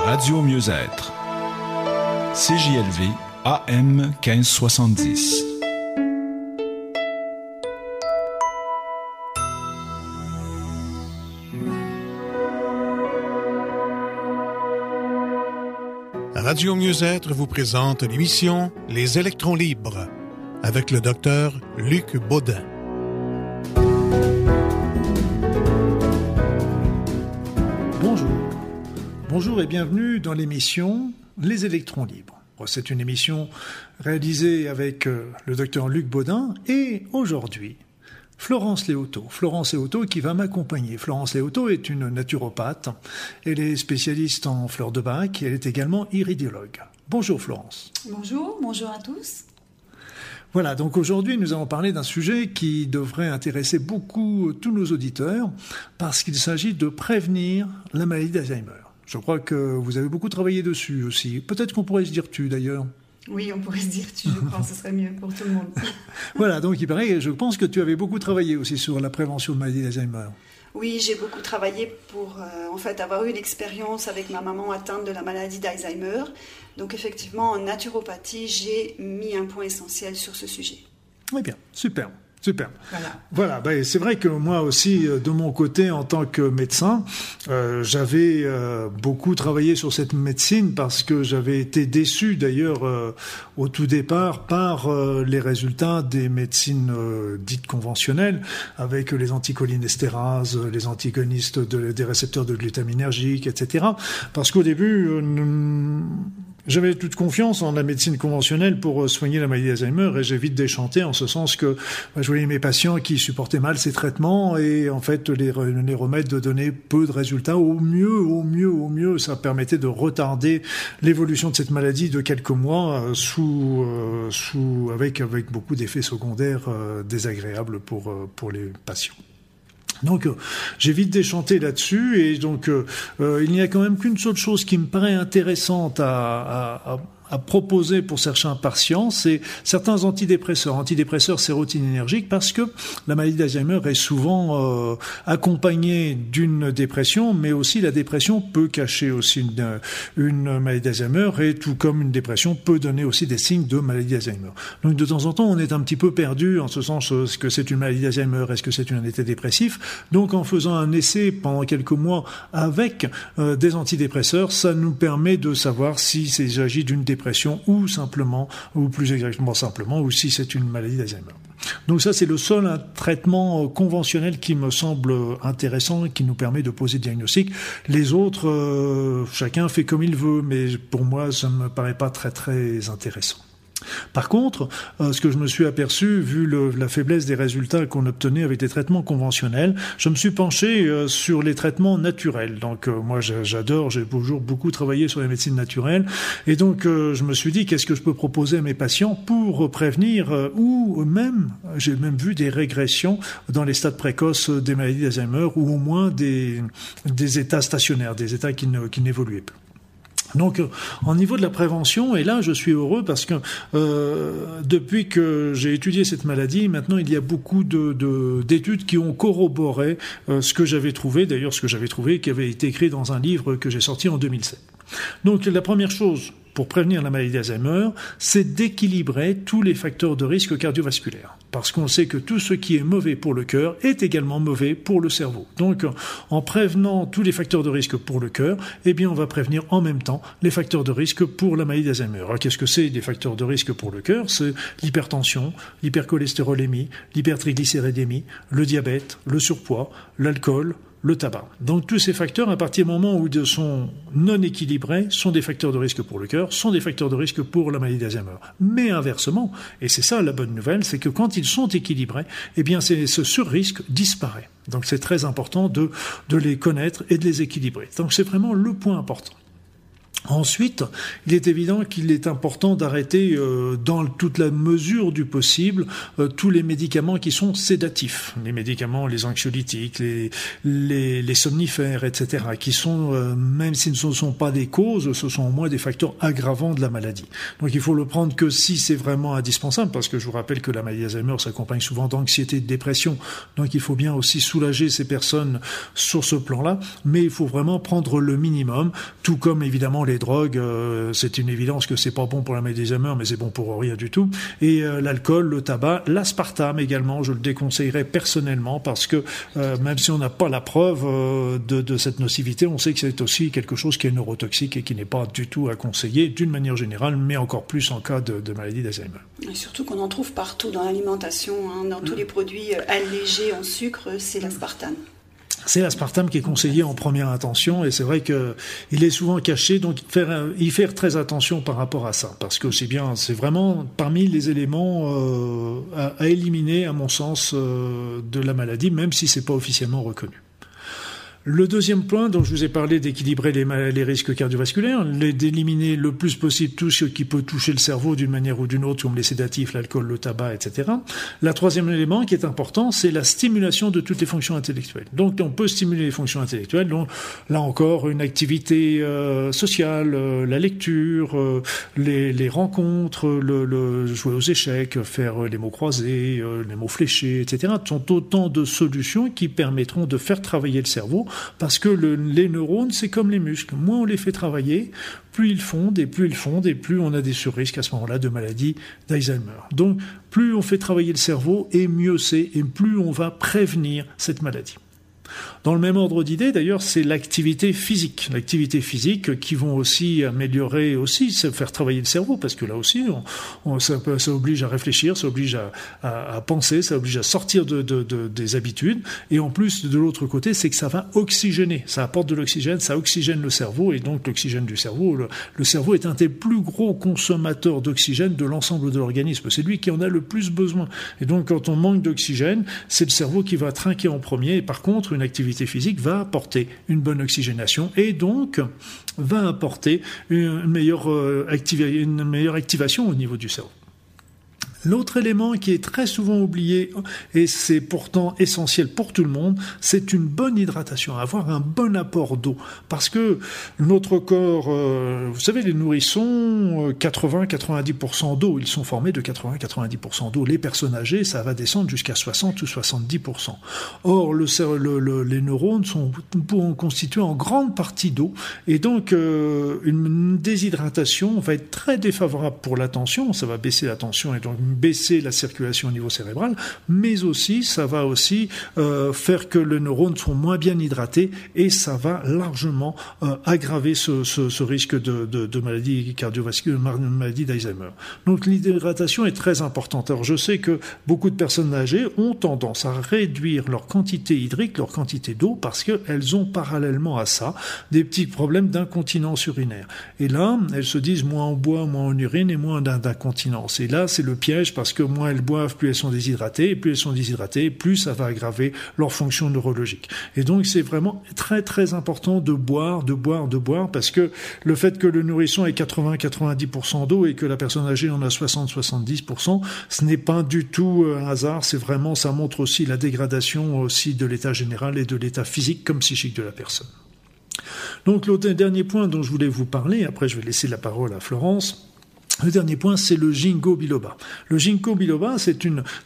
Radio Mieux-être. CJLV AM 1570. Radio Mieux-être vous présente l'émission Les électrons libres avec le docteur Luc Baudin. Bonjour et bienvenue dans l'émission Les électrons libres. C'est une émission réalisée avec le docteur Luc Baudin et aujourd'hui, Florence Léoto. Florence Léoto qui va m'accompagner. Florence Léoto est une naturopathe. Elle est spécialiste en fleurs de bac et elle est également iridologue. Bonjour Florence. Bonjour à tous. Voilà, donc aujourd'hui nous allons parler d'un sujet qui devrait intéresser beaucoup tous nos auditeurs parce qu'il s'agit de prévenir la maladie d'Alzheimer. Je crois que vous avez beaucoup travaillé dessus aussi. Peut-être qu'on pourrait se dire tu d'ailleurs. Oui, on pourrait se dire tu, je pense, ce serait mieux pour tout le monde. Voilà, donc il paraît, je pense que tu avais beaucoup travaillé aussi sur la prévention de maladie d'Alzheimer. Oui, j'ai beaucoup travaillé pour avoir eu une expérience avec ma maman atteinte de la maladie d'Alzheimer. Donc effectivement, en naturopathie, j'ai mis un point essentiel sur ce sujet. Eh bien, super. Voilà, c'est vrai que moi aussi, de mon côté, en tant que médecin, j'avais beaucoup travaillé sur cette médecine parce que j'avais été déçu d'ailleurs au tout départ par les résultats des médecines dites conventionnelles avec les anticholinestérase, les antagonistes des récepteurs de glutaminergique, etc. Parce qu'au début, j'avais toute confiance en la médecine conventionnelle pour soigner la maladie d'Alzheimer et j'ai vite déchanté en ce sens que je voyais mes patients qui supportaient mal ces traitements et en fait les remèdes donnaient peu de résultats. Au mieux, ça permettait de retarder l'évolution de cette maladie de quelques mois avec beaucoup d'effets secondaires désagréables pour les patients. Donc j'ai vite déchanté là-dessus et donc il n'y a quand même qu'une seule chose qui me paraît intéressante à proposer pour certains patients, c'est certains antidépresseurs sérotoninergiques parce que la maladie d'Alzheimer est souvent accompagnée d'une dépression, mais aussi la dépression peut cacher aussi une maladie d'Alzheimer et tout comme une dépression peut donner aussi des signes de maladie d'Alzheimer. Donc de temps en temps, on est un petit peu perdu en ce sens, est-ce que c'est une maladie d'Alzheimer, est-ce que c'est un état dépressif? Donc en faisant un essai pendant quelques mois avec des antidépresseurs, ça nous permet de savoir s'il s'agit d'une dépression ou simplement, ou plus exactement simplement, ou si c'est une maladie d'Alzheimer. Donc ça, c'est le seul traitement conventionnel qui me semble intéressant et qui nous permet de poser le diagnostic. Les autres, chacun fait comme il veut, mais pour moi, ça ne me paraît pas très très intéressant. Par contre, ce que je me suis aperçu, vu la faiblesse des résultats qu'on obtenait avec des traitements conventionnels, je me suis penché sur les traitements naturels. Donc moi j'adore, j'ai toujours beaucoup travaillé sur la médecine naturelle et donc je me suis dit qu'est-ce que je peux proposer à mes patients pour prévenir ou même, j'ai même vu des régressions dans les stades précoces des maladies d'Alzheimer ou au moins des états stationnaires, des états qui n'évoluaient plus. Donc, en niveau de la prévention, et là, je suis heureux parce que depuis que j'ai étudié cette maladie, maintenant, il y a beaucoup d'études qui ont corroboré ce que j'avais trouvé, qui avait été écrit dans un livre que j'ai sorti en 2007. Donc, la première chose pour prévenir la maladie d'Alzheimer, c'est d'équilibrer tous les facteurs de risque cardiovasculaire. Parce qu'on sait que tout ce qui est mauvais pour le cœur est également mauvais pour le cerveau. Donc, en prévenant tous les facteurs de risque pour le cœur, eh bien, on va prévenir en même temps les facteurs de risque pour la maladie d'Alzheimer. Alors, qu'est-ce que c'est les facteurs de risque pour le cœur? C'est l'hypertension, l'hypercholestérolémie, l'hypertriglycéridémie, le diabète, le surpoids, l'alcool, le tabac. Donc tous ces facteurs, à partir du moment où ils sont non équilibrés, sont des facteurs de risque pour le cœur, sont des facteurs de risque pour la maladie d'Alzheimer. Mais inversement, et c'est ça la bonne nouvelle, c'est que quand ils sont équilibrés, eh bien ce surrisque disparaît. Donc c'est très important de les connaître et de les équilibrer. Donc c'est vraiment le point important. Ensuite, il est évident qu'il est important d'arrêter, dans toute la mesure du possible, tous les médicaments qui sont sédatifs, les médicaments, les anxiolytiques, les somnifères, etc., qui sont, même s'ils ne sont pas des causes, ce sont au moins des facteurs aggravants de la maladie. Donc il faut le prendre que si c'est vraiment indispensable, parce que je vous rappelle que la maladie d'Alzheimer s'accompagne souvent d'anxiété et de dépression, donc il faut bien aussi soulager ces personnes sur ce plan-là, mais il faut vraiment prendre le minimum, tout comme évidemment les drogues, c'est une évidence que c'est pas bon pour la maladie d'Alzheimer, mais c'est bon pour rien du tout. Et l'alcool, le tabac, l'aspartame également, je le déconseillerais personnellement parce que même si on n'a pas la preuve de cette nocivité, on sait que c'est aussi quelque chose qui est neurotoxique et qui n'est pas du tout à conseiller d'une manière générale, mais encore plus en cas de maladie d'Alzheimer. Et surtout qu'on en trouve partout dans l'alimentation, dans tous les produits allégés en sucre, c'est l'aspartame. C'est l'aspartame qui est conseillé en première intention et c'est vrai que il est souvent caché, donc y faire très attention par rapport à ça, parce que c'est vraiment parmi les éléments à éliminer à mon sens de la maladie, même si c'est pas officiellement reconnu. Le deuxième point dont je vous ai parlé, d'équilibrer les risques cardiovasculaires, d'éliminer le plus possible tout ce qui peut toucher le cerveau d'une manière ou d'une autre, comme les sédatifs, l'alcool, le tabac, etc. La troisième élément qui est important, c'est la stimulation de toutes les fonctions intellectuelles. Donc on peut stimuler les fonctions intellectuelles, donc là encore une activité sociale, la lecture, les rencontres, le jouer aux échecs, faire les mots croisés, les mots fléchés, etc. Ce sont autant de solutions qui permettront de faire travailler le cerveau. Parce que les neurones, c'est comme les muscles. Moins on les fait travailler, plus ils fondent, et plus on a des surrisques à ce moment-là de maladie d'Alzheimer. Donc, plus on fait travailler le cerveau, et mieux c'est, et plus on va prévenir cette maladie. Dans le même ordre d'idée, d'ailleurs, c'est l'activité physique. L'activité physique qui vont aussi améliorer, aussi faire travailler le cerveau, parce que là aussi, ça oblige à réfléchir, ça oblige à penser, ça oblige à sortir des habitudes. Et en plus, de l'autre côté, c'est que ça va oxygéner. Ça apporte de l'oxygène, ça oxygène le cerveau, et donc l'oxygène du cerveau, le cerveau est un des plus gros consommateurs d'oxygène de l'ensemble de l'organisme. C'est lui qui en a le plus besoin. Et donc, quand on manque d'oxygène, c'est le cerveau qui va trinquer en premier. Et par contre, une activité physique va apporter une bonne oxygénation et donc va apporter une meilleure activation au niveau du cerveau. L'autre élément qui est très souvent oublié, et c'est pourtant essentiel pour tout le monde, c'est une bonne hydratation, avoir un bon apport d'eau. Parce que notre corps, vous savez, les nourrissons, 80-90% d'eau, ils sont formés de 80-90% d'eau. Les personnes âgées, ça va descendre jusqu'à 60 ou 70%. Or, les neurones sont constitués en grande partie d'eau, et donc une déshydratation va être très défavorable pour la tension, ça va baisser la tension et donc baisser la circulation au niveau cérébral, mais aussi, ça va aussi faire que les neurones sont moins bien hydratés et ça va largement aggraver ce risque de maladie cardiovasculaire, maladie d'Alzheimer. Donc l'hydratation est très importante. Alors je sais que beaucoup de personnes âgées ont tendance à réduire leur quantité hydrique, leur quantité d'eau, parce qu'elles ont parallèlement à ça des petits problèmes d'incontinence urinaire. Et là, elles se disent moins on boit, moins on urine et moins d'incontinence. Et là, c'est le piège parce que moins elles boivent, plus elles sont déshydratées, et plus elles sont déshydratées, plus ça va aggraver leur fonction neurologique. Et donc c'est vraiment très très important de boire, parce que le fait que le nourrisson ait 80-90% d'eau et que la personne âgée en a 60-70%, ce n'est pas du tout un hasard, c'est vraiment, ça montre aussi la dégradation aussi de l'état général et de l'état physique comme psychique de la personne. Donc le dernier point dont je voulais vous parler, après je vais laisser la parole à Florence. Le dernier point, c'est le ginkgo biloba. Le ginkgo biloba, c'est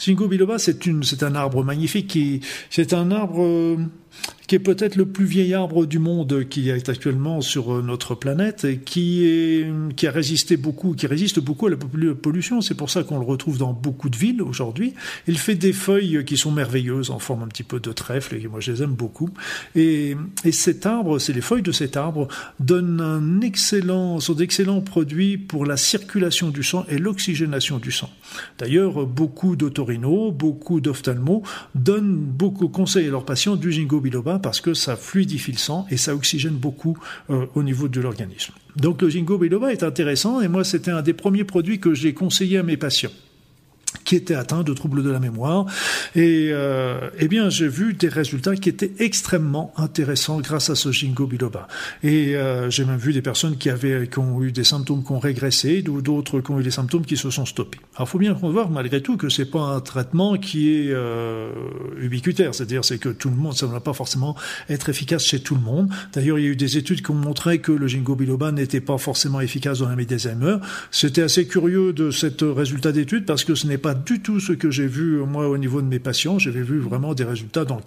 un arbre magnifique c'est un arbre qui est peut-être le plus vieil arbre du monde qui est actuellement sur notre planète et qui résiste beaucoup à la pollution. C'est pour ça qu'on le retrouve dans beaucoup de villes aujourd'hui. Il fait des feuilles qui sont merveilleuses en forme un petit peu de trèfle et moi je les aime beaucoup. Et cet arbre, les feuilles de cet arbre donnent sont d'excellents produits pour la circulation du sang et l'oxygénation du sang. D'ailleurs, beaucoup d'otorino, beaucoup d'ophtalmos conseillent à leurs patients du ginkgo biloba parce que ça fluidifie le sang et ça oxygène beaucoup au niveau de l'organisme. Donc le ginkgo biloba est intéressant et moi c'était un des premiers produits que j'ai conseillé à mes patients. qui étaient atteints de troubles de la mémoire. Et eh bien, j'ai vu des résultats qui étaient extrêmement intéressants grâce à ce ginkgo biloba. Et j'ai même vu des personnes qui ont eu des symptômes qui ont régressé, ou d'autres qui ont eu des symptômes qui se sont stoppés. Alors, il faut bien voir malgré tout que c'est pas un traitement qui est ubiquitaire, c'est-à-dire c'est que tout le monde, ça ne va pas forcément être efficace chez tout le monde. D'ailleurs, il y a eu des études qui ont montré que le ginkgo biloba n'était pas forcément efficace dans la maladie d'Alzheimer. C'était assez curieux de cet résultat d'étude parce que ce n'est pas du tout ce que j'ai vu moi au niveau de mes patients. J'avais vu vraiment des résultats dans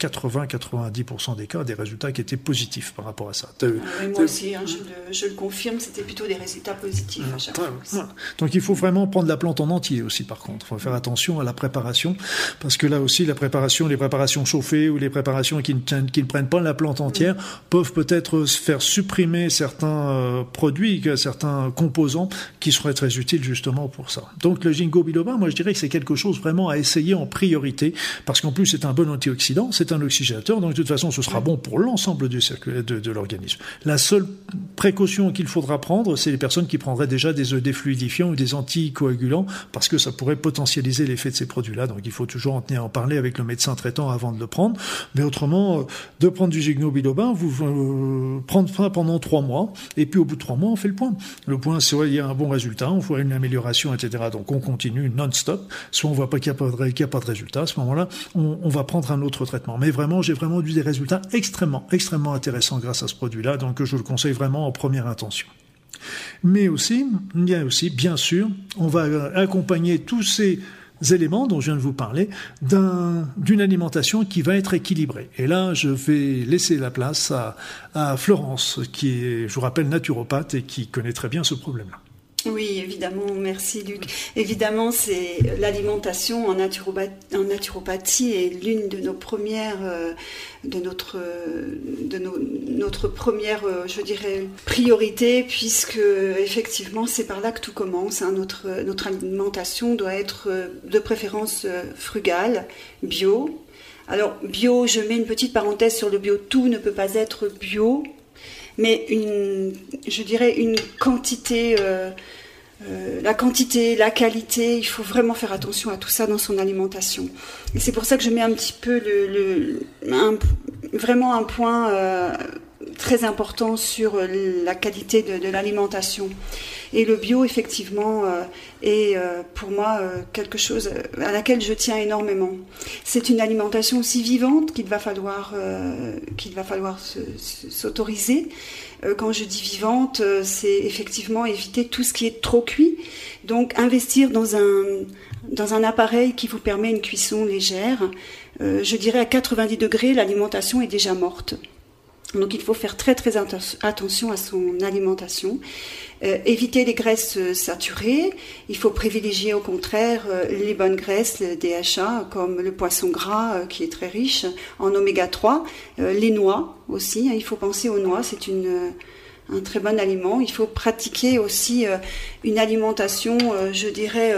80-90% des cas, des résultats qui étaient positifs par rapport à ça. Oui, moi aussi, je le confirme, c'était plutôt des résultats positifs à chaque fois. Voilà. Donc il faut vraiment prendre la plante en entier aussi par contre. Il faut faire attention à la préparation parce que là aussi la préparation, les préparations chauffées ou les préparations qui ne prennent pas la plante entière peuvent peut-être faire supprimer certains produits, certains composants qui seraient très utiles justement pour ça. Donc le ginkgo biloba, moi je dirais que c'est quelque chose vraiment à essayer en priorité parce qu'en plus c'est un bon antioxydant, c'est un oxygénateur, donc de toute façon ce sera bon pour l'ensemble du circuit de l'organisme. La seule précaution qu'il faudra prendre, c'est les personnes qui prendraient déjà des défluidifiants ou des anticoagulants parce que ça pourrait potentialiser l'effet de ces produits-là. Donc il faut toujours en parler avec le médecin traitant avant de le prendre. Mais autrement, de prendre du ginkgo biloba, vous prendre ça pendant 3 mois et puis au bout de 3 mois, on fait le point. Le point, c'est il y a un bon résultat, on voit une amélioration, etc. Donc on continue non-stop. Soit on voit pas qu'il n'y a pas de résultat. À ce moment-là, on va prendre un autre traitement. Mais vraiment, j'ai vraiment vu des résultats extrêmement intéressants grâce à ce produit-là. Donc je le conseille vraiment en première intention. Mais aussi, il y a aussi, bien sûr, on va accompagner tous ces éléments dont je viens de vous parler d'une alimentation qui va être équilibrée. Et là, je vais laisser la place à Florence, qui est, je vous rappelle, naturopathe et qui connaît très bien ce problème-là. Oui, évidemment, merci Luc. Évidemment, c'est l'alimentation en naturopathie est l'une de nos premières, notre première, je dirais, priorité, puisque effectivement, c'est par là que tout commence. Hein. Notre alimentation doit être de préférence frugale, bio. Alors, bio, je mets une petite parenthèse sur le bio. Tout ne peut pas être bio. Mais je dirais une quantité, la quantité, la qualité, il faut vraiment faire attention à tout ça dans son alimentation. Et c'est pour ça que je mets un petit peu vraiment un point très important sur la qualité de l'alimentation. Et le bio, effectivement, est pour moi quelque chose à laquelle je tiens énormément. C'est une alimentation aussi vivante qu'il va falloir s'autoriser. Quand je dis vivante, c'est effectivement éviter tout ce qui est trop cuit. Donc investir dans un appareil qui vous permet une cuisson légère. Je dirais à 90 degrés, l'alimentation est déjà morte. Donc il faut faire très très attention à son alimentation. Éviter les graisses saturées. Il faut privilégier au contraire les bonnes graisses, le DHA, comme le poisson gras qui est très riche en oméga 3. Les noix aussi, il faut penser aux noix, c'est un très bon aliment. Il faut pratiquer aussi une alimentation, je dirais...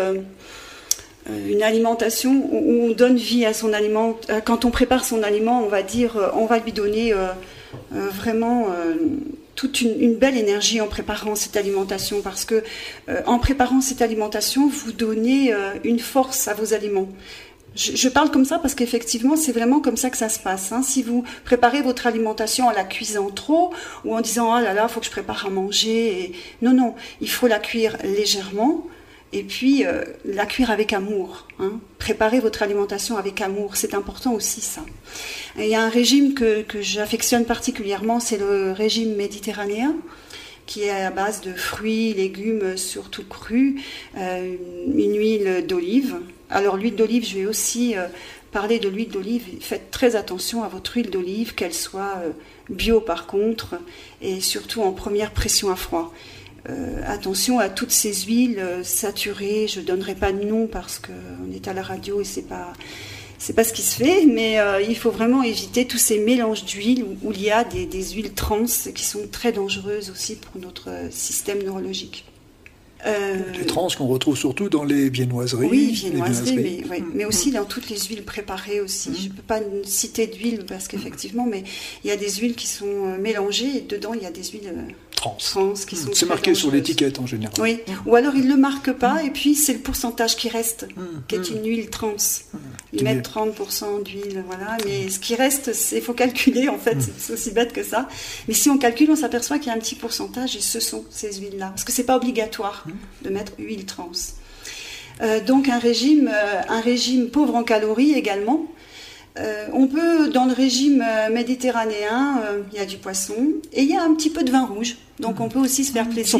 une alimentation où on donne vie à son aliment. Quand on prépare son aliment, on va dire, on va lui donner vraiment toute une belle énergie en préparant cette alimentation, parce que en préparant cette alimentation, vous donnez une force à vos aliments. Je parle comme ça parce qu'effectivement, c'est vraiment comme ça que ça se passe. Hein. Si vous préparez votre alimentation en la cuisant trop ou en disant « Ah là là, il faut que je prépare à manger », non, il faut la cuire légèrement. Et puis, la cuire avec amour. Hein. Préparez votre alimentation avec amour, c'est important aussi ça. Et il y a un régime que j'affectionne particulièrement, c'est le régime méditerranéen, qui est à base de fruits, légumes, surtout crus, une huile d'olive. Alors l'huile d'olive, je vais aussi parler de l'huile d'olive. Faites très attention à votre huile d'olive, qu'elle soit bio par contre, et surtout en première pression à froid. Attention à toutes ces huiles saturées. Je ne donnerai pas de nom parce qu'on est à la radio et c'est pas ce qui se fait, mais il faut vraiment éviter tous ces mélanges d'huiles où il y a des huiles trans qui sont très dangereuses aussi pour notre système neurologique. Les trans qu'on retrouve surtout dans les viennoiseries. Oui, viennoiseries, mais aussi dans toutes les huiles préparées aussi. Je ne peux pas citer d'huile parce qu'effectivement, mais il y a des huiles qui sont mélangées et dedans il y a des huiles Trans, qui sont c'est marqué sur l'étiquette en général. Oui, ou alors ils ne le marquent pas, et puis c'est le pourcentage qui reste, qui est une huile trans. Ils mettent 30% d'huile, voilà, mais ce qui reste, il faut calculer, en fait, c'est aussi bête que ça. Mais si on calcule, on s'aperçoit qu'il y a un petit pourcentage, et ce sont ces huiles-là. Parce que c'est pas obligatoire de mettre huile trans. Donc un régime pauvre en calories également. On peut, dans le régime méditerranéen, il y a du poisson et il y a un petit peu de vin rouge. Donc on peut aussi se faire plaisir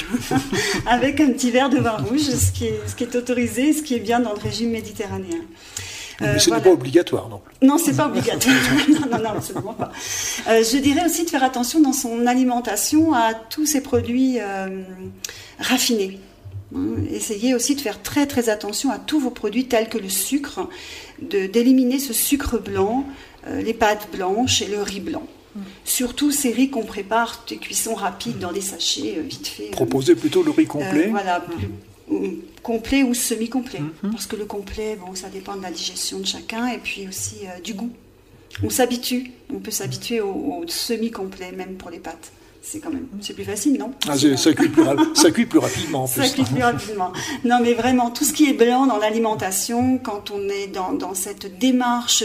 avec un petit verre de vin rouge, ce qui est autorisé, ce qui est bien dans le régime méditerranéen. Mais ce n'est pas obligatoire, non? Non, c'est pas obligatoire. non, absolument pas. Je dirais aussi de faire attention dans son alimentation à tous ces produits raffinés. Essayez aussi de faire très très attention à tous vos produits tels que le sucre, d'éliminer ce sucre blanc, les pâtes blanches et le riz blanc. Surtout ces riz qu'on prépare, des cuissons rapides dans des sachets vite fait. Proposez plutôt le riz complet. Voilà, complet ou semi-complet. Parce que le complet, bon, ça dépend de la digestion de chacun et puis aussi du goût. On peut s'habituer au semi-complet même pour les pâtes. C'est plus facile, non? Ça cuit plus rapidement en plus. Ça cuit plus rapidement. Non, mais vraiment, tout ce qui est blanc dans l'alimentation, quand on est dans cette démarche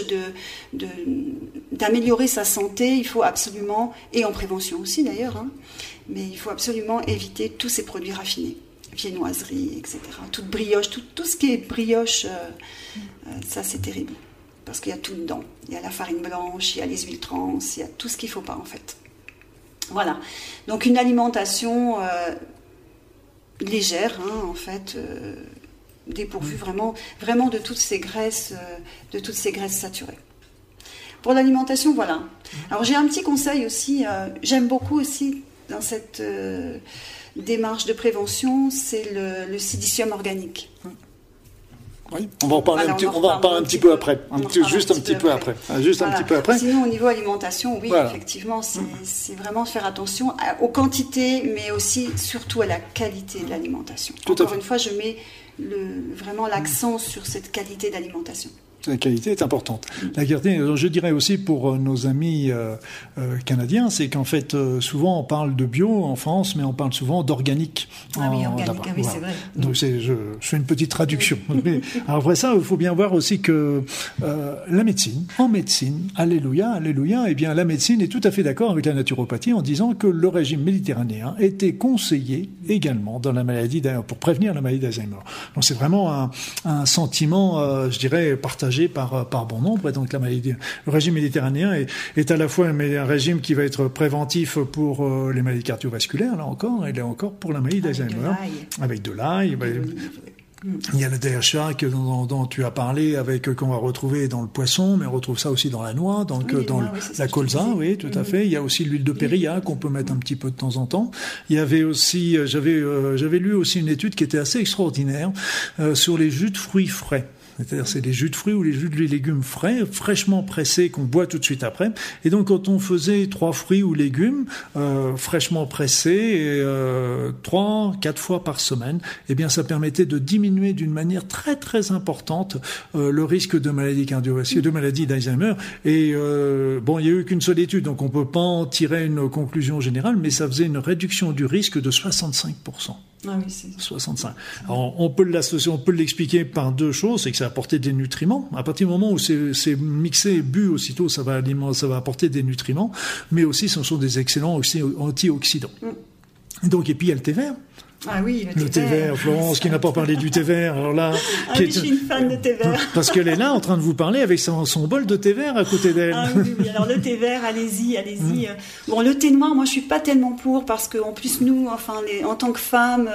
d'améliorer sa santé, il faut absolument, et en prévention aussi d'ailleurs, mais il faut absolument éviter tous ces produits raffinés, viennoiseries, etc. Toute brioche, tout ce qui est brioche, ça c'est terrible. Parce qu'il y a tout dedans. Il y a la farine blanche, il y a les huiles trans, il y a tout ce qu'il ne faut pas en fait. Voilà, donc une alimentation légère, en fait, dépourvue vraiment de toutes ces graisses, saturées. Pour l'alimentation, voilà. Alors j'ai un petit conseil aussi. J'aime beaucoup aussi dans cette démarche de prévention, c'est le silicium organique. Oui, on va en parler un petit peu après. Juste un petit peu après. Sinon, au niveau alimentation, oui, effectivement, c'est vraiment faire attention aux quantités, mais aussi, surtout, à la qualité de l'alimentation. Encore une fois, je mets vraiment l'accent sur cette qualité d'alimentation. La qualité est importante. La qualité, je dirais aussi pour nos amis canadiens, c'est qu'en fait, souvent on parle de bio en France, mais on parle souvent d'organique. Oui, c'est vrai. Donc je fais une petite traduction. Mais, alors après ça, il faut bien voir aussi que la médecine, alléluia, eh bien la médecine est tout à fait d'accord avec la naturopathie en disant que le régime méditerranéen était conseillé également dans la maladie pour prévenir la maladie d'Alzheimer. Donc c'est vraiment un sentiment, je dirais, partagé par bon nombre. Et donc le régime méditerranéen est à la fois un régime qui va être préventif pour les maladies cardiovasculaires, là encore, et là encore pour la maladie d'Alzheimer. Avec de l'ail. Il y a le DHA dont tu as parlé, qu'on va retrouver dans le poisson, mais on retrouve ça aussi dans la noix, dans la colza, oui, tout à fait. Il y a aussi l'huile de périlla qu'on peut mettre un petit peu de temps en temps. Il y avait aussi, j'avais lu aussi une étude qui était assez extraordinaire sur les jus de fruits frais. C'est-à-dire c'est les jus de fruits ou les jus de légumes frais, fraîchement pressés qu'on boit tout de suite après. Et donc quand on faisait 3 fruits ou légumes fraîchement pressés 3-4 fois par semaine, eh bien ça permettait de diminuer d'une manière très très importante le risque de maladie cardiovasculaire, de maladie d'Alzheimer. Et il y a eu qu'une seule étude, donc on peut pas en tirer une conclusion générale, mais ça faisait une réduction du risque de 65%. Ah oui, c'est 65. Alors, on peut l'expliquer par 2 choses, c'est que ça va apporter des nutriments. À partir du moment où c'est mixé et bu aussitôt, ça va apporter des nutriments, mais aussi ce sont des excellents antioxydants. Et puis il y a le thé vert. Ah oui, le thé vert. Florence qui n'a pas parlé du thé vert. Alors là, je suis une fan de thé vert. Parce qu'elle est là en train de vous parler avec son bol de thé vert à côté d'elle. Ah oui, alors le thé vert, allez-y. Bon, le thé noir, moi je suis pas tellement pour parce qu'en plus nous, en tant que femmes,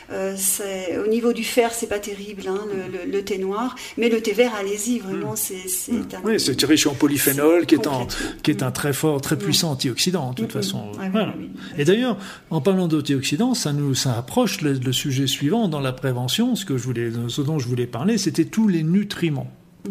au niveau du fer, c'est pas terrible, le thé noir. Mais le thé vert, allez-y, vraiment, Oui, c'est riche en polyphénol, qui est un très fort, très puissant antioxydant de toute façon. Voilà. Oui. Et d'ailleurs, en parlant d'antioxydants, ça approche le sujet suivant dans la prévention. Ce dont je voulais parler, c'était tous les nutriments,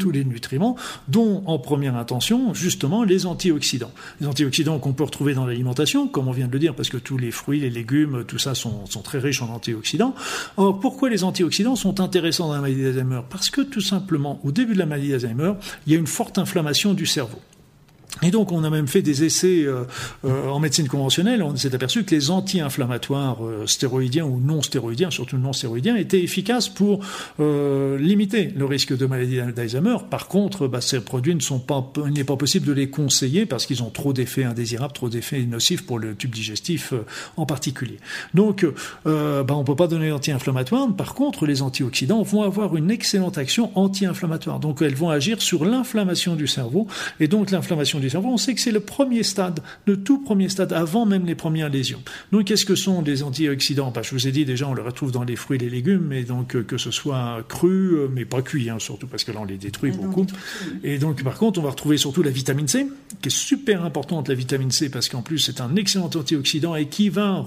dont en première intention, justement, les antioxydants. Les antioxydants qu'on peut retrouver dans l'alimentation, comme on vient de le dire, parce que tous les fruits, les légumes, tout ça sont très riches en antioxydants. Or, pourquoi les antioxydants sont intéressants dans la maladie d'Alzheimer? Parce que, tout simplement, au début de la maladie d'Alzheimer, il y a une forte inflammation du cerveau. Et donc, on a même fait des essais en médecine conventionnelle. On s'est aperçu que les anti-inflammatoires stéroïdiens ou non stéroïdiens, surtout non stéroïdiens, étaient efficaces pour limiter le risque de maladie d'Alzheimer. Par contre, ces produits il n'est pas possible de les conseiller parce qu'ils ont trop d'effets indésirables, trop d'effets nocifs pour le tube digestif en particulier. Donc, on peut pas donner l'anti-inflammatoire. Par contre, les antioxydants vont avoir une excellente action anti-inflammatoire. Donc, elles vont agir sur l'inflammation du cerveau. Et donc, l'inflammation du cerveau, on sait que c'est le premier stade, le tout premier stade, avant même les premières lésions. Donc, qu'est-ce que sont les antioxydants? Je vous ai dit déjà, on les retrouve dans les fruits et les légumes, mais donc que ce soit cru, mais pas cuit, surtout parce que là on les détruit beaucoup. Et donc, par contre, on va retrouver surtout la vitamine C, qui est super importante, la vitamine C, parce qu'en plus c'est un excellent antioxydant et qui vont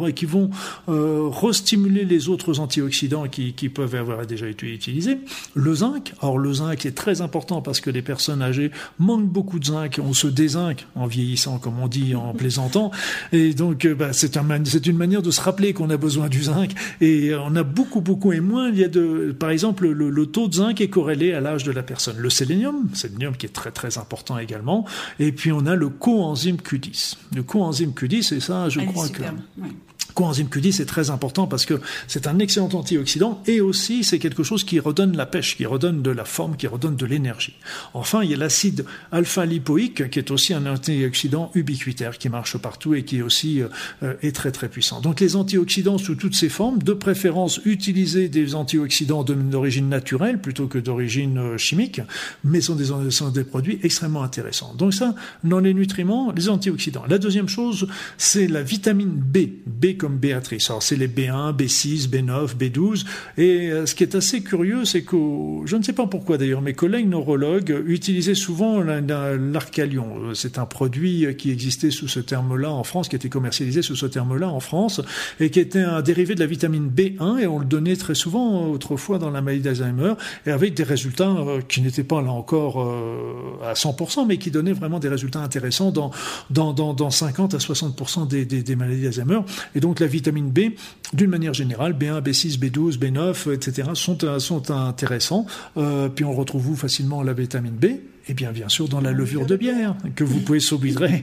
restimuler les autres antioxydants qui peuvent avoir déjà été utilisés. Le zinc, or le zinc est très important parce que les personnes âgées manquent beaucoup de zinc, on se dézinc en vieillissant, comme on dit en plaisantant, et donc c'est une manière de se rappeler qu'on a besoin du zinc, et on a beaucoup et moins par exemple le taux de zinc est corrélé à l'âge de la personne. Le sélénium qui est très très important également, et puis on a le coenzyme Q10. Le coenzyme Q10, et ça je crois que... Ouais. Coenzyme Q10 est très important parce que c'est un excellent antioxydant et aussi c'est quelque chose qui redonne la pêche, qui redonne de la forme, qui redonne de l'énergie. Enfin, il y a l'acide alpha-lipoïque qui est aussi un antioxydant ubiquitaire qui marche partout et qui est aussi est très très puissant. Donc les antioxydants sous toutes ces formes, de préférence utiliser des antioxydants d'origine naturelle plutôt que d'origine chimique, mais sont des produits extrêmement intéressants. Donc ça, dans les nutriments, les antioxydants. La deuxième chose, c'est la vitamine B comme Béatrice. Alors c'est les B1, B6, B9, B12, et ce qui est assez curieux, c'est que, je ne sais pas pourquoi d'ailleurs, mes collègues neurologues utilisaient souvent l'arcalion. C'est un produit qui existait sous ce terme-là en France, qui était commercialisé sous ce terme-là en France, et qui était un dérivé de la vitamine B1, et on le donnait très souvent autrefois dans la maladie d'Alzheimer, et avec des résultats qui n'étaient pas là encore à 100%, mais qui donnaient vraiment des résultats intéressants dans 50 à 60% des maladies d'Alzheimer. Et donc la vitamine B, d'une manière générale, B1, B6, B12, B9, etc., sont intéressants. Puis on retrouve facilement la vitamine B. Et bien sûr, dans la levure de bière, que vous pouvez saupoudrer,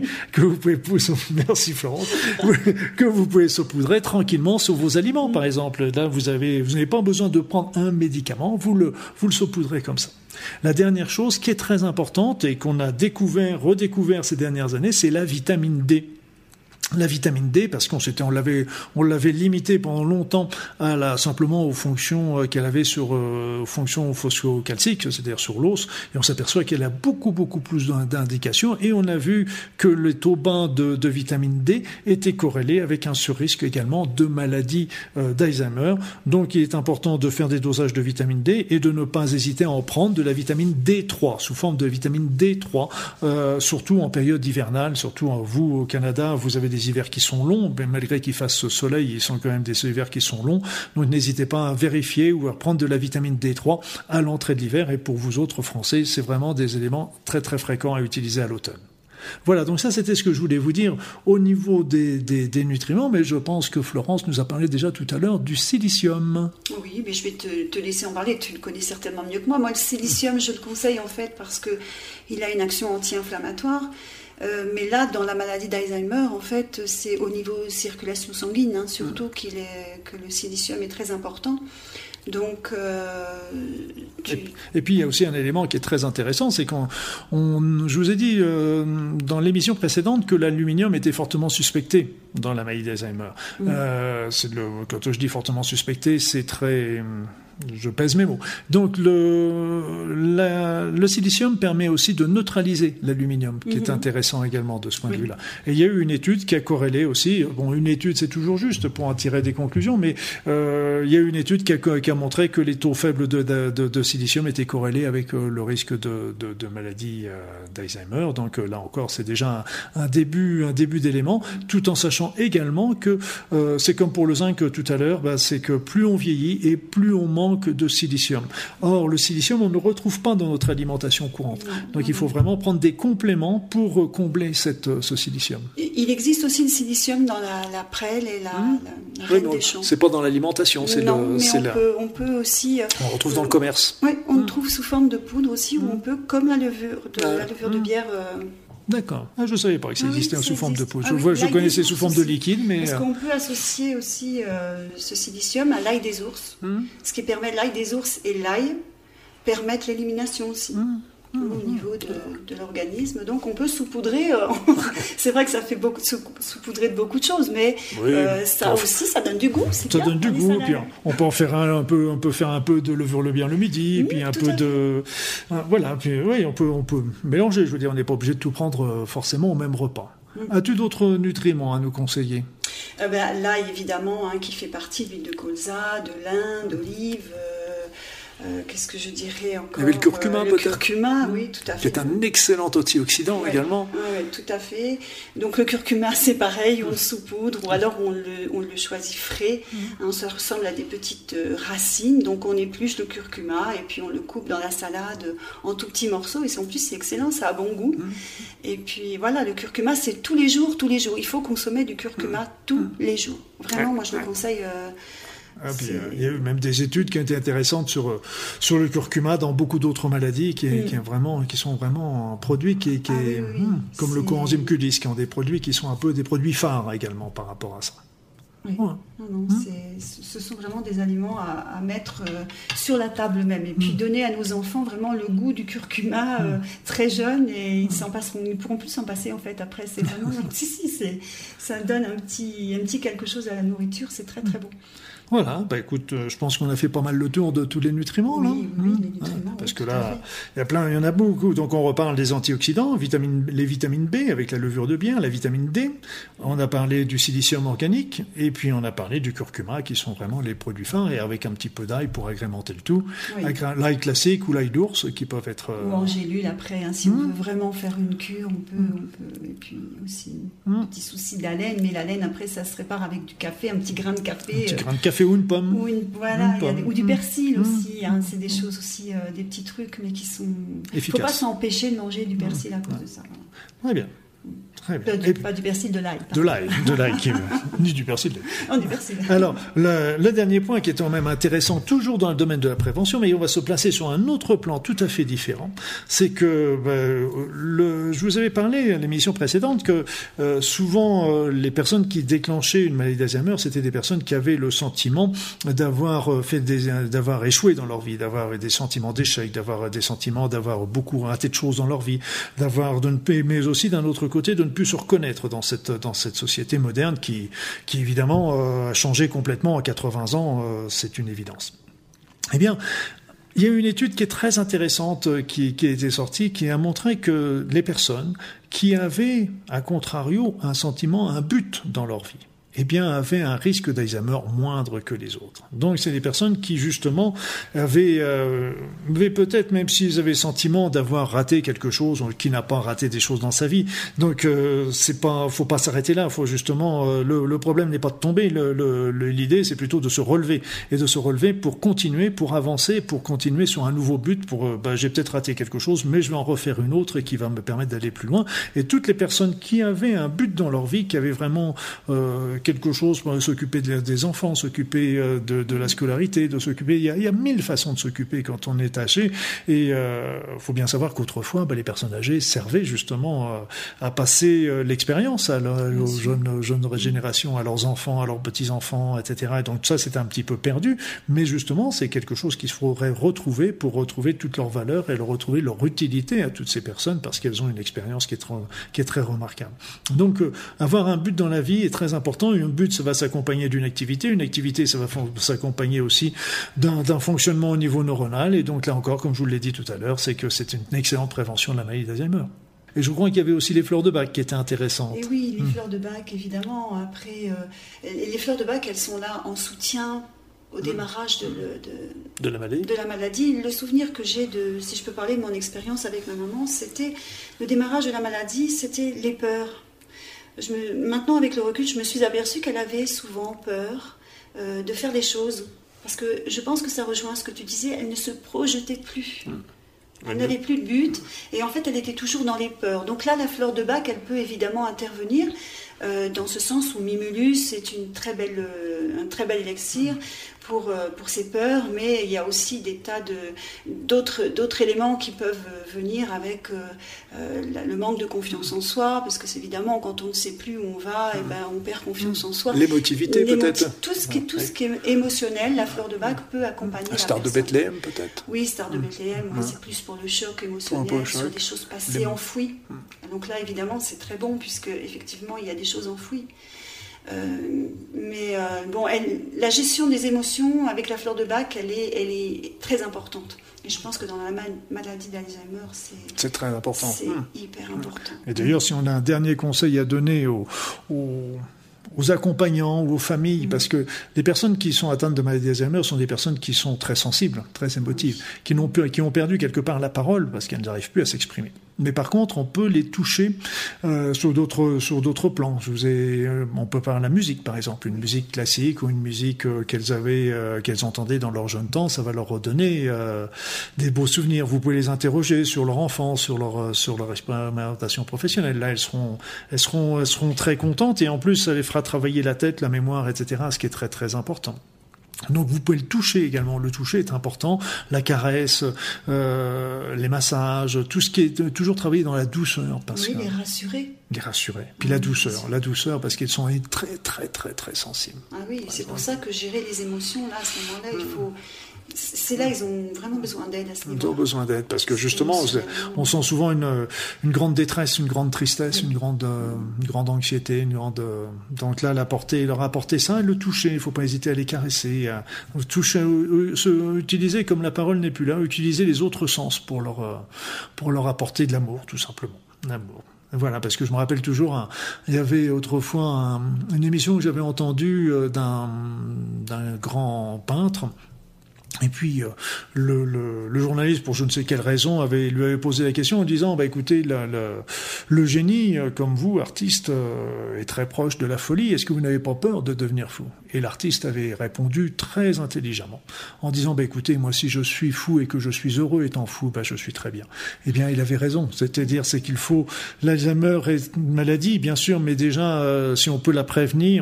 merci Florence, que vous pouvez saupoudrer tranquillement sur vos aliments, par exemple. Là, vous n'avez pas besoin de prendre un médicament, vous le saupoudrez comme ça. La dernière chose qui est très importante et qu'on a redécouvert ces dernières années, c'est la vitamine D. La vitamine D, parce qu'on l'avait limitée pendant longtemps simplement aux fonctions qu'elle avait fonctions phosphocalciques, c'est-à-dire sur l'os, et on s'aperçoit qu'elle a beaucoup plus d'indications, et on a vu que le taux bas de vitamine D était corrélé avec un surrisque également de maladie d'Alzheimer. Donc il est important de faire des dosages de vitamine D et de ne pas hésiter à en prendre de la vitamine D3, sous forme de vitamine D3, surtout en période hivernale, surtout vous au Canada, vous avez des hivers qui sont longs, mais malgré qu'il fasse soleil, ils sont quand même des hivers qui sont longs. Donc n'hésitez pas à vérifier ou à prendre de la vitamine D3 à l'entrée de l'hiver. Et pour vous autres Français, c'est vraiment des éléments très très fréquents à utiliser à l'automne. Voilà, donc ça c'était ce que je voulais vous dire au niveau des nutriments, mais je pense que Florence nous a parlé déjà tout à l'heure du silicium. Oui, mais je vais te laisser en parler, tu le connais certainement mieux que moi. Moi le silicium, je le conseille en fait parce qu'il a une action anti-inflammatoire. Mais là, dans la maladie d'Alzheimer, en fait, c'est au niveau circulation sanguine, surtout que le silicium est très important. Donc, et puis il y a aussi un élément qui est très intéressant, c'est je vous ai dit dans l'émission précédente que l'aluminium était fortement suspecté dans la maladie d'Alzheimer. Quand je dis fortement suspecté, c'est très... Je pèse mes mots. Donc le silicium permet aussi de neutraliser l'aluminium, qui est intéressant également de ce point de vue-là. Et il y a eu une étude qui a corrélé aussi, une étude c'est toujours juste pour en tirer des conclusions, mais il y a eu une étude qui a montré que les taux faibles de silicium étaient corrélés avec le risque de maladie d'Alzheimer. Donc là encore, c'est déjà un début d'élément, tout en sachant également que c'est comme pour le zinc tout à l'heure, c'est que plus on vieillit et plus on manque de silicium. Or, le silicium, on ne le retrouve pas dans notre alimentation courante. Donc, il faut vraiment prendre des compléments pour combler ce silicium. Il existe aussi le silicium dans la prêle et la reine des champs. C'est pas dans l'alimentation. On peut aussi... on retrouve dans le commerce. Oui, on le trouve sous forme de poudre aussi, où on peut, comme la levure de bière... D'accord. Je ne savais pas que ça existait sous forme de poudre. Je connaissais sous forme de liquide, mais... Parce qu'on peut associer aussi ce silicium à l'ail des ours. Ce qui permet, l'ail des ours et l'ail permettent l'élimination aussi. Au niveau de l'organisme. Donc on peut saupoudrer, c'est vrai que ça fait saupoudrer de beaucoup de choses, mais ça donne du goût. Ça donne du goût, puis on peut en faire on peut faire un peu de levure de bien le midi, puis un peu de... Voilà, puis oui, on peut mélanger, je veux dire, on n'est pas obligé de tout prendre forcément au même repas. As-tu d'autres nutriments à nous conseiller? L'ail, évidemment, qui fait partie de l'huile de colza, de lin, d'olive... qu'est-ce que je dirais encore? Il y avait le curcuma, peut-être. Le curcuma, oui, tout à fait. Qui est un excellent antioxydant également. Oui, tout à fait. Donc le curcuma, c'est pareil, on le saupoudre ou alors on le choisit frais. Ça ressemble à des petites racines, donc on épluche le curcuma et puis on le coupe dans la salade en tout petits morceaux. Et en plus, c'est excellent, ça a bon goût. Et puis voilà, le curcuma, c'est tous les jours. Il faut consommer du curcuma tous les jours. Vraiment, moi je le conseille... il y a eu même des études qui ont été intéressantes sur le curcuma dans beaucoup d'autres maladies qui sont vraiment un produit comme le coenzyme Q10, qui ont des produits qui sont un peu des produits phares également par rapport à ça. Oui. Non, ce sont vraiment des aliments à mettre sur la table même et puis donner à nos enfants vraiment le goût du curcuma très jeune et ils pourront plus s'en passer en fait après. C'est vraiment ça donne un petit quelque chose à la nourriture, c'est très très bon. Voilà, écoute, je pense qu'on a fait pas mal le tour de tous les nutriments, là. Oui, les nutriments. Parce que là, il y en a beaucoup. Donc on reparle des antioxydants, les vitamines B avec la levure de bien, la vitamine D. On a parlé du silicium organique, et puis on a parlé du curcuma, qui sont vraiment les produits phares, et avec un petit peu d'ail pour agrémenter le tout. Avec l'ail classique ou l'ail d'ours, qui peuvent être... Ou en gélule après, si on veut vraiment faire une cure, on peut. Et puis aussi, un petit souci d'haleine, mais l'haleine après, ça se répare avec du café, un petit grain de café. Ou une pomme. Ou du persil aussi. C'est des choses aussi, des petits trucs, mais qui sont... Il ne faut pas s'empêcher de manger du persil à cause de ça. Très bien. Pas du persil, de l'ail. De l'ail, ni du persil. Du persil. Alors, le dernier point qui est quand même intéressant, toujours dans le domaine de la prévention, mais on va se placer sur un autre plan tout à fait différent, c'est que je vous avais parlé à l'émission précédente que souvent les personnes qui déclenchaient une maladie d'Alzheimer, c'était des personnes qui avaient le sentiment d'avoir échoué dans leur vie, d'avoir des sentiments d'échec, d'avoir des sentiments d'avoir beaucoup raté de choses dans leur vie, mais aussi d'un autre côté de ne plus se reconnaître dans cette société moderne qui évidemment a changé complètement à 80 ans, c'est une évidence. Eh bien, il y a une étude qui est très intéressante qui a été sortie, qui a montré que les personnes qui avaient, à contrario, un but dans leur vie, avaient un risque d'Alzheimer moindre que les autres. Donc, c'est des personnes qui, justement, avaient peut-être, même s'ils avaient le sentiment d'avoir raté quelque chose, ou qui n'a pas raté des choses dans sa vie. Donc, faut pas s'arrêter là. Faut justement, le problème n'est pas de tomber. L'idée, c'est plutôt de se relever. Et de se relever pour continuer, pour avancer, pour continuer sur un nouveau but, j'ai peut-être raté quelque chose, mais je vais en refaire une autre et qui va me permettre d'aller plus loin. Et toutes les personnes qui avaient un but dans leur vie, qui avaient vraiment, quelque chose pour s'occuper des enfants, s'occuper de la scolarité, il y a 1000 façons de s'occuper quand on est âgé, et faut bien savoir qu'autrefois les personnes âgées servaient justement à passer l'expérience aux jeunes générations, à leurs enfants, à leurs petits-enfants, etc. Et donc ça c'est un petit peu perdu, mais justement c'est quelque chose qu'il faudrait retrouver pour retrouver toutes leurs valeurs et retrouver leur utilité à toutes ces personnes, parce qu'elles ont une expérience qui est très remarquable. Donc avoir un but dans la vie est très important. Un but, ça va s'accompagner d'une activité. Une activité, ça va s'accompagner aussi d'un fonctionnement au niveau neuronal. Et donc là encore, comme je vous l'ai dit tout à l'heure, c'est que c'est une excellente prévention de la maladie d'Alzheimer. Et je crois qu'il y avait aussi les fleurs de Bach qui étaient intéressantes. Et oui, les fleurs de Bach, évidemment. Après, les fleurs de Bach, elles sont là en soutien au démarrage de la maladie. Le souvenir que j'ai si je peux parler de mon expérience avec ma maman, c'était le démarrage de la maladie, c'était les peurs. Maintenant, avec le recul, je me suis aperçue qu'elle avait souvent peur de faire des choses. Parce que je pense que ça rejoint ce que tu disais, elle ne se projetait plus. Elle n'avait plus de but. Et en fait, elle était toujours dans les peurs. Donc là, la fleur de Bach, elle peut évidemment intervenir dans ce sens où Mimulus est un très bel élixir pour ces peurs, mais il y a aussi des tas d'autres éléments qui peuvent venir avec le manque de confiance en soi, parce que c'est évidemment quand on ne sait plus où on va, on perd confiance en soi. L'émotivité peut-être. Tout ce qui est émotionnel, la fleur de Bach peut accompagner la Star de Bethléem peut-être. Oui, Star de Bethléem, c'est plus pour le choc émotionnel, sur des choses passées enfouies. Donc là évidemment c'est très bon, puisque effectivement il y a des choses enfouies. La gestion des émotions avec la fleur de Bach, elle est très importante. Et je pense que dans la maladie d'Alzheimer, c'est très important. C'est hyper important. Et d'ailleurs, si on a un dernier conseil à donner aux accompagnants ou aux familles, parce que les personnes qui sont atteintes de maladie d'Alzheimer sont des personnes qui sont très sensibles, très émotives, qui ont perdu quelque part la parole parce qu'elles n'arrivent plus à s'exprimer. Mais par contre, on peut les toucher sur d'autres plans. On peut parler de la musique, par exemple, une musique classique ou une musique qu'elles entendaient dans leur jeune temps, ça va leur redonner des beaux souvenirs. Vous pouvez les interroger sur leur enfance, sur leur expérimentation professionnelle. Là, elles seront très contentes, et en plus, ça les fera travailler la tête, la mémoire, etc., ce qui est très très important. Donc vous pouvez le toucher également. Le toucher est important. La caresse, les massages, tout ce qui est toujours travailler dans la douceur. Les rassurer. Les rassurer. Puis la douceur, parce qu'ils sont très très très très sensibles. Ah oui, c'est pour ça que gérer les émotions, là, à ce moment-là, c'est là ils ont vraiment besoin d'aide à ce niveau. Ils ont besoin d'aide parce que justement, on sent souvent une grande détresse, une grande tristesse, une grande anxiété, donc là leur apporter ça et le toucher. Il faut pas hésiter à les caresser, à toucher, utiliser, comme la parole n'est plus là, utiliser les autres sens pour leur apporter de l'amour, tout simplement, l'amour. Voilà, parce que je me rappelle toujours, il y avait autrefois une émission que j'avais entendue d'un grand peintre. Et puis le journaliste, pour je ne sais quelle raison, lui avait posé la question en disant écoutez, le génie, comme vous, artiste, est très proche de la folie. Est-ce que vous n'avez pas peur de devenir fou? Et l'artiste avait répondu très intelligemment en disant écoutez, moi si je suis fou et que je suis heureux étant fou, je suis très bien. Eh bien, il avait raison. C'est-à-dire, c'est qu'il faut, l'Alzheimer est une maladie, bien sûr, mais déjà si on peut la prévenir.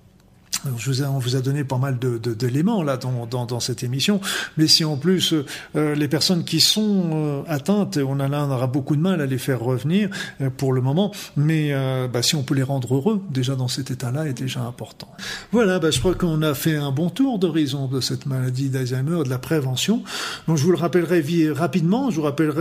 On vous a donné pas mal d'éléments là dans cette émission, mais si en plus les personnes qui sont atteintes, on aura beaucoup de mal à les faire revenir pour le moment, mais si on peut les rendre heureux déjà dans cet état-là est déjà important. Voilà, je crois qu'on a fait un bon tour d'horizon de cette maladie d'Alzheimer, de la prévention. Donc je vous le rappellerai rapidement,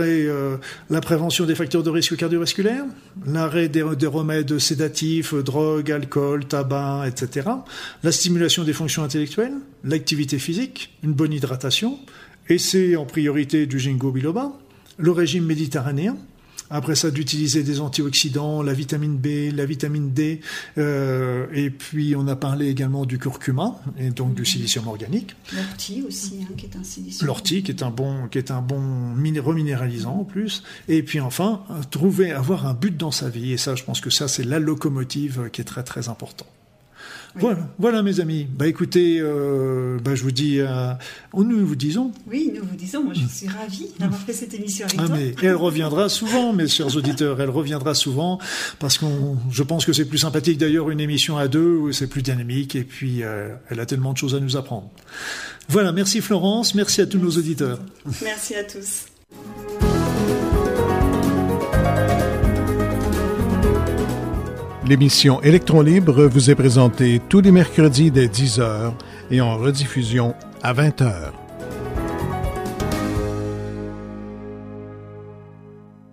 la prévention des facteurs de risque cardiovasculaire, l'arrêt des remèdes sédatifs, drogue, alcool, tabac, etc., la stimulation des fonctions intellectuelles, l'activité physique, une bonne hydratation, et c'est en priorité du ginkgo biloba, le régime méditerranéen, après ça d'utiliser des antioxydants, la vitamine B, la vitamine D, et puis on a parlé également du curcuma, et donc du silicium organique. L'ortie aussi, qui est un silicium. L'ortie qui est un bon reminéralisant en plus, et puis enfin, avoir un but dans sa vie, et ça je pense que ça c'est la locomotive qui est très très important. Oui. Voilà mes amis. Écoutez, je vous dis, nous vous disons. Oui, nous vous disons. Moi, je suis ravie d'avoir fait cette émission avec toi. Mais elle reviendra souvent, mes chers auditeurs. Elle reviendra souvent parce je pense que c'est plus sympathique d'ailleurs une émission à deux où c'est plus dynamique et puis elle a tellement de choses à nous apprendre. Voilà, merci Florence, merci à tous nos auditeurs. Merci à tous. L'émission Électron Libre vous est présentée tous les mercredis dès 10h et en rediffusion à 20h.